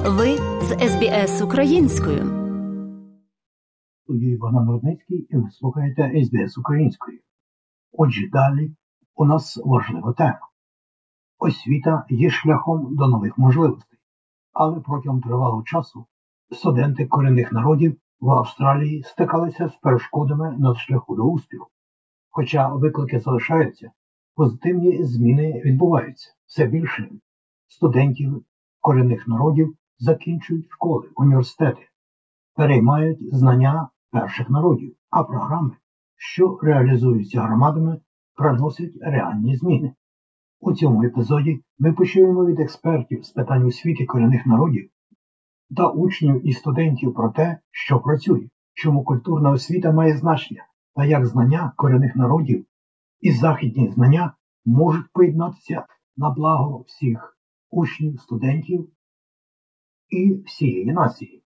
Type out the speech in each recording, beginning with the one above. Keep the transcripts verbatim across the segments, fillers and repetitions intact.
Ви з ес бі ес українською. Студії Богдан Рудницький, і ви слухаєте ес бі ес українською. Отже, далі у нас важлива тема. Освіта є шляхом до нових можливостей. Але протягом тривалого часу студенти корінних народів в Австралії стикалися з перешкодами на шляху до успіху. Хоча виклики залишаються, позитивні зміни відбуваються. Все більше студентів корінних народів закінчують школи, університети, переймають знання перших народів, а програми, що реалізуються громадами, приносять реальні зміни. У цьому епізоді ми почуємо від експертів з питань освіти корінних народів та учнів і студентів про те, що працює, чому культурна освіта має значення та як знання корінних народів і західні знання можуть поєднатися на благо всіх учнів, студентів і всієї нації.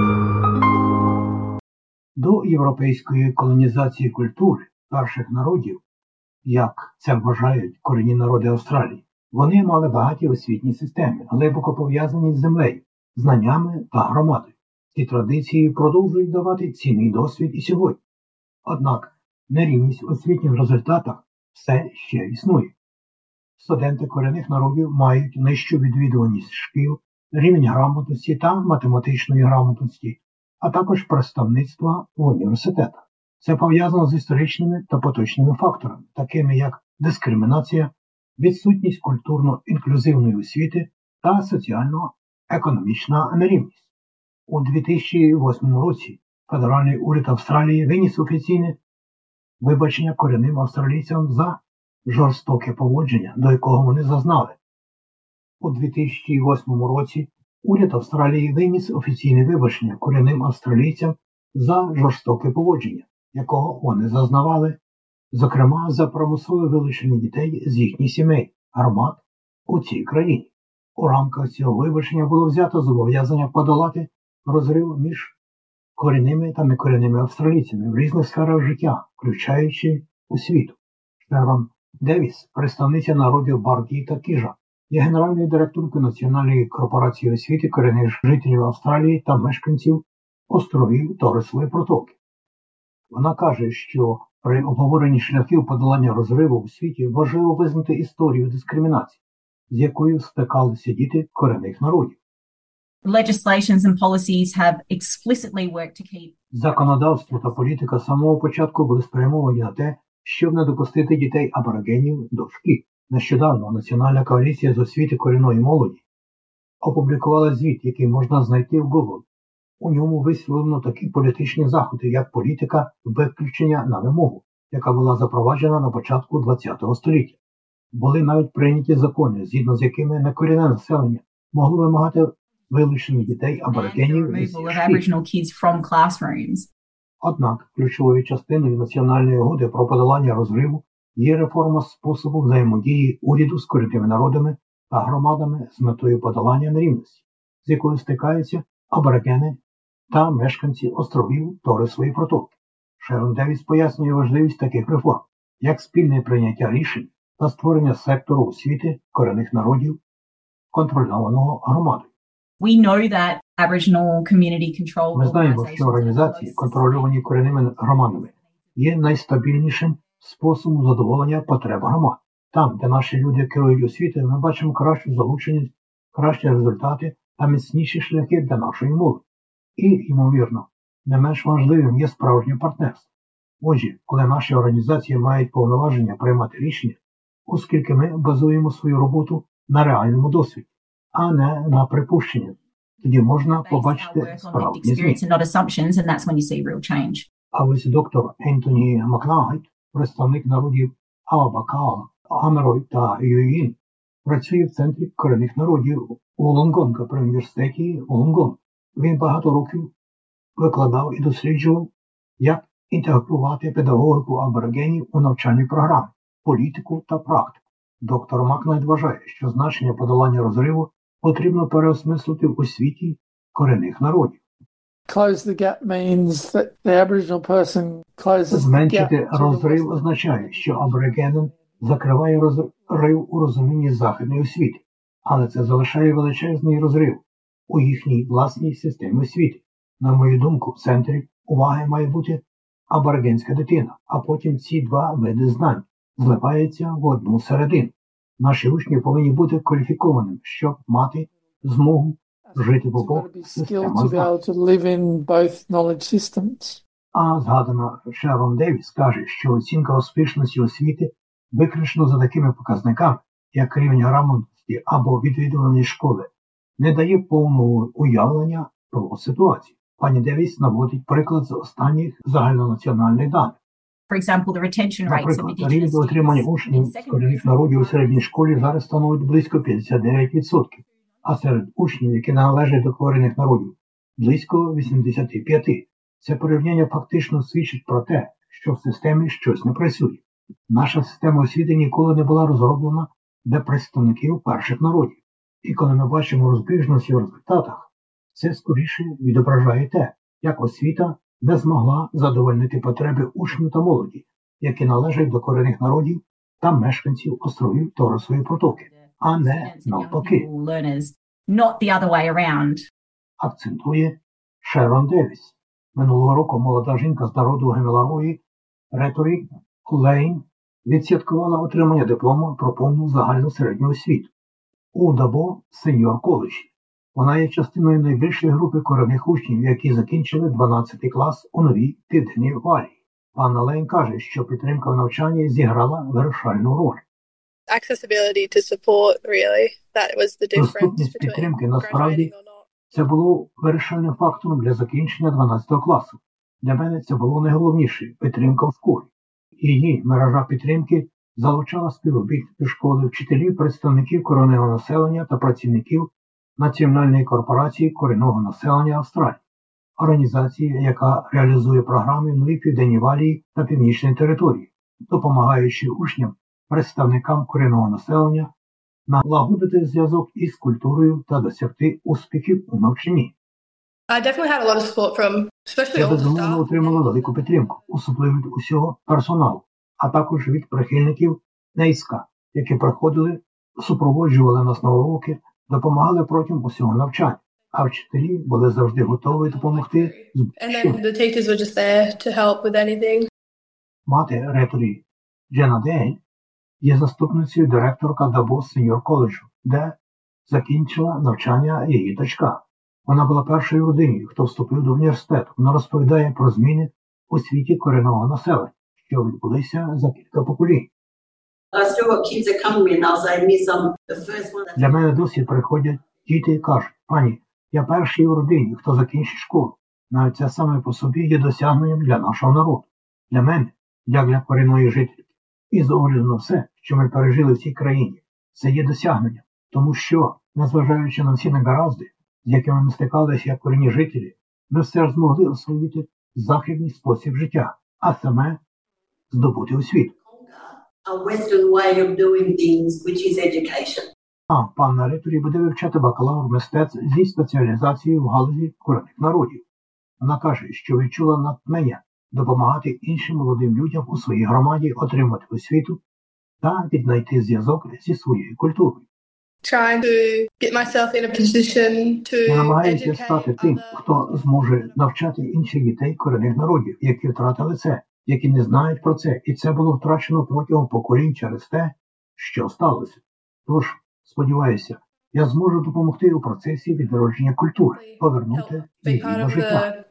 До європейської колонізації культури перших народів, як це вважають корінні народи Австралії, вони мали багаті освітні системи, глибоко пов'язані з землею, знаннями та громадою. Ці традиції продовжують давати цінний досвід і сьогодні. Однак нерівність в освітніх результатах все ще існує. Студенти корінних народів мають нижчу відвідуваність шкіл, рівень грамотності та математичної грамотності, а також представництва в університетах. Це пов'язано з історичними та поточними факторами, такими як дискримінація, відсутність культурно-інклюзивної освіти та соціально-економічна нерівність. У дві тисячі восьмому році федеральний уряд Австралії виніс офіційне вибачення корінним австралійцям за жорстоке поводження, до якого вони зазнали. У дві тисячі восьмому році уряд Австралії виніс офіційне вибачення корінним австралійцям за жорстоке поводження, якого вони зазнавали, зокрема за примусове вилучення дітей з їхніх сімей, громад у цій країні. У рамках цього вибачення було взято зобов'язання подолати розрив між корінними та некорінними австралійцями в різних сферах життя, включаючи освіту. Шерон Девіс, представниця народів Барді та Кіжа, є генеральною директоркою Національної корпорації освіти корінних жителів Австралії та мешканців островів Торесової протоки. Вона каже, що при обговоренні шляхів подолання розриву у світі важливо визнати історію дискримінації, з якою стикалися діти корінних народів. Legislations and policies have explicitly worked to keep. Законодавство та політика з самого початку були спрямовані на те, щоб не допустити дітей аборигенів до шкіл. Нещодавно Національна коаліція з освіти корінної молоді опублікувала звіт, який можна знайти в Google. У ньому висвітлено такі політичні заходи, як політика виключення на вимогу, яка була запроваджена на початку ХХ століття. Були навіть прийняті закони, згідно з якими некорінне населення могло вимагати вилучення дітей аборигенів із шкіл. Однак ключовою частиною національної угоди про подолання розриву є реформа способу взаємодії уряду з корінними народами та громадами з метою подолання нерівності, з якою стикаються аборигени та мешканці островів Торесової протоки. Шерон Девіс пояснює важливість таких реформ, як спільне прийняття рішень та створення сектору освіти корінних народів, контрольованого громадою. We know that Aboriginal community control Ми знаємо, що організації, контрольовані корінними громадами, є найстабільнішим способом задоволення потреб громад. Там, де наші люди керують освітою, ми бачимо кращу залученість, кращі результати та міцніші шляхи для нашої молоді. І, ймовірно, не менш важливим є справжнє партнерство. Отже, коли наші організації мають повноваження приймати рішення, оскільки ми базуємо свою роботу на реальному досвіді, а не на припущеннях, тоді можна побачити справжні зміни. А ось доктор Ентоні Макнагайт, представник народів Авабакао, Амерой та Юїн, працює в Центрі корінних народів Волонгонга при університеті Волонгонг. Він багато років викладав і досліджував, як інтегрувати педагогіку аборигенів у навчальні програми, політику та практику. Доктор Макнайт вважає, що значення подолання розриву потрібно переосмислити в освіті корінних народів. Зменшити розрив означає, що аборигенин закриває розрив у розумінні західної освіти, але це залишає величезний розрив у їхній власній системі освіти. На мою думку, в центрі уваги має бути аборигенська дитина, а потім ці два види знань зливаються в одну середину. Наші учні повинні бути кваліфікованими, щоб мати змогу жити в обох системах знань. А згадана Шерон Девіс каже, що оцінка успішності освіти виключно за такими показниками, як рівень грамотності або відвідуваність школи, не дає повного уявлення про ситуацію. Пані Девіс наводить приклад з останніх загальнонаціональних даних. For example, the retention rates of Наприклад, рівень отримання учнів з корінних народів у середній школі зараз становить близько п'ятдесят дев'ять відсотків, а серед учнів, які належать до корінних народів, близько вісімдесят п'ять відсотків. Це порівняння фактично свідчить про те, що в системі щось не працює. Наша система освіти ніколи не була розроблена для представників перших народів. І коли ми бачимо розбіжності в результатах, це скоріше відображає те, як освіта не змогла задовольнити потреби учнів та молоді, які належать до корінних народів та мешканців островів Торосової протоки, а не навпаки. Акцентує Шерон Девіс. Минулого року молода жінка з народу Гемеларої Реторі Лейн відсвяткувала отримання диплому про повну загальну середню освіту у Дабо Сеньор коледжі. Вона є частиною найбільшої групи корінних учнів, які закінчили дванадцятий клас у Новій Південній Валії. Панна Лейн каже, що підтримка в навчанні зіграла вирішальну роль. Доступність підтримки насправді це було вирішальним фактором для закінчення дванадцятого класу. Для мене це було найголовніше – підтримка в школі. Її мережа підтримки залучала співробітників школи, вчителів, представників корінного населення та працівників Національної корпорації корінного населення Австралії, організації, яка реалізує програми в Новій Південній Валії та Північній території, допомагаючи учням, представникам корінного населення налагодити зв'язок із культурою та досягти успіхів у навчанні. Я безумовно отримала велику підтримку, особливо від усього персоналу, а також від прихильників НЕЙСКА, які приходили, супроводжували нас на уроки, допомагали протягом усього навчання, а вчителі були завжди готові допомогти з будь-чим. Мати Реторі Джена Дейн є заступницею директорка Дабо Сеньор коледжу, де закінчила навчання її дочка. Вона була першою родиною, хто вступив до університету. Вона розповідає про зміни у світі корінного населення, що відбулися за кілька поколінь. Для мене досі приходять діти і кажуть: пані, я перший у родині, хто закінчить школу. Навіть це саме по собі є досягненням для нашого народу. Для мене, як для корінної жительки. І з огляду на все, що ми пережили в цій країні, це є досягненням. Тому що, незважаючи на всі негаразди, з якими ми стикалися як корінні жителі, ми все ж змогли освоїти західний спосіб життя, а саме здобути освіту. А панна Реторі буде вивчати бакалавр мистецтв зі спеціалізацією в галузі корінних народів. Вона каже, що відчула натхнення допомагати іншим молодим людям у своїй громаді отримати освіту та віднайти зв'язок зі своєю культурою. Я намагаюся стати тим, хто зможе навчати інших дітей корінних народів, які втратили це, які не знають про це, і це було втрачено протягом поколінь через те, що сталося. Тож, сподіваюся, я зможу допомогти у процесі відродження культури, повернути її до життя.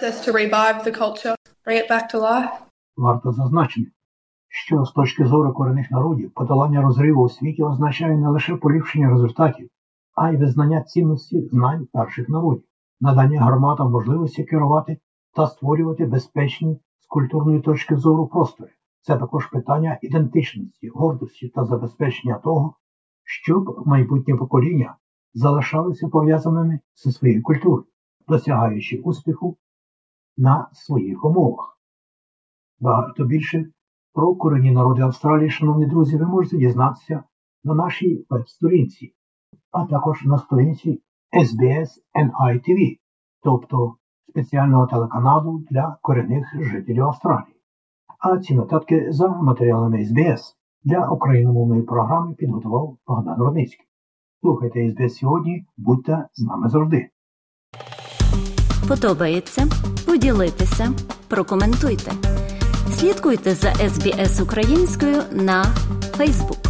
Варто зазначити, що з точки зору корінних народів подолання розриву у світі означає не лише поліпшення результатів, а й визнання цінності знань перших народів, надання громадам можливості керувати та створювати безпечні з культурної точки зору простори. Це також питання ідентичності, гордості та забезпечення того, щоб майбутнє покоління залишалися пов'язаними зі своєю культурою, досягаючи успіху на своїх умовах. Багато більше про корінні народи Австралії, шановні друзі, ви можете дізнатися на нашій веб-сторінці, а також на сторінці ес бі ес ен ай ті ві, тобто спеціального телеканалу для корінних жителів Австралії. А ці нотатки за матеріалами ес бі ес для україномовної програми підготував Богдан Рудницький. Слухайте ес бі ес сьогодні, будьте з нами завжди. Подобається? Поділіться, прокоментуйте. Слідкуйте за ес бі ес українською на Facebook.